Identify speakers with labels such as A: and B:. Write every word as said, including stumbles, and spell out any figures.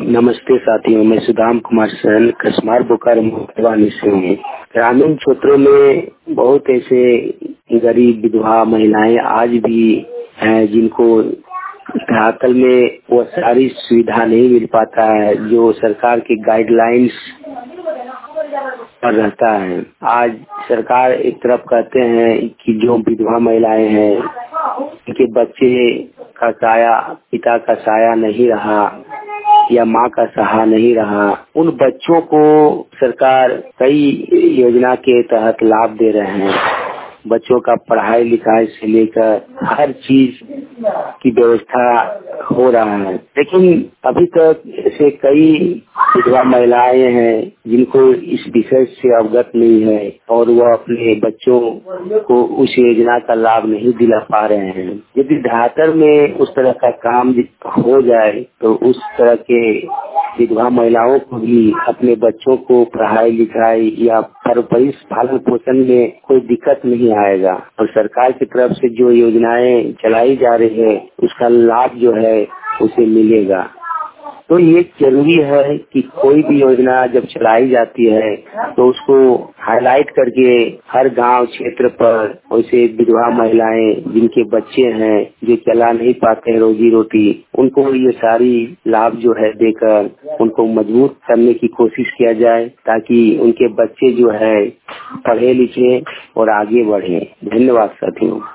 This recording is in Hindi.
A: नमस्ते साथियों, मैं सुदाम कुमार सहन कसमार बोकारो मोहतवानी से हूँ। ग्रामीण क्षेत्रों में बहुत ऐसे गरीब विधवा महिलाएं आज भी हैं जिनको धरातल में वो सारी सुविधा नहीं मिल पाता है जो सरकार के गाइडलाइंस पर रहता है। आज सरकार एक तरफ कहते हैं कि जो विधवा महिलाएं हैं उनके बच्चे का साया पिता का साया नहीं रहा या माँ का सहारा नहीं रहा, उन बच्चों को सरकार कई योजना के तहत लाभ दे रहे हैं। बच्चों का पढ़ाई लिखाई से लेकर हर चीज की व्यवस्था हो रहा है, लेकिन अभी तक ऐसे कई विधवा महिलाएं हैं जिनको इस विषय से अवगत नहीं है और वह अपने बच्चों को उस योजना का लाभ नहीं दिला पा रहे हैं। यदि धरातल में उस तरह का काम हो जाए तो उस तरह के विधवा महिलाओं को भी अपने बच्चों को पढ़ाई लिखाई या परवरिश पालन पोषण में कोई दिक्कत नहीं आएगा और सरकार की तरफ से जो योजनाएं चलाई जा रही है उसका लाभ जो है उसे मिलेगा। तो ये जरूरी है कि कोई भी योजना जब चलाई जाती है तो उसको हाईलाइट करके हर गांव क्षेत्र पर वैसे विधवा महिलाएं जिनके बच्चे हैं जो चला नहीं पाते हैं रोजी रोटी, उनको ये सारी लाभ जो है देकर उनको मजबूत करने की कोशिश किया जाए ताकि उनके बच्चे जो है पढ़े लिखे और आगे बढ़े। धन्यवाद साथियों।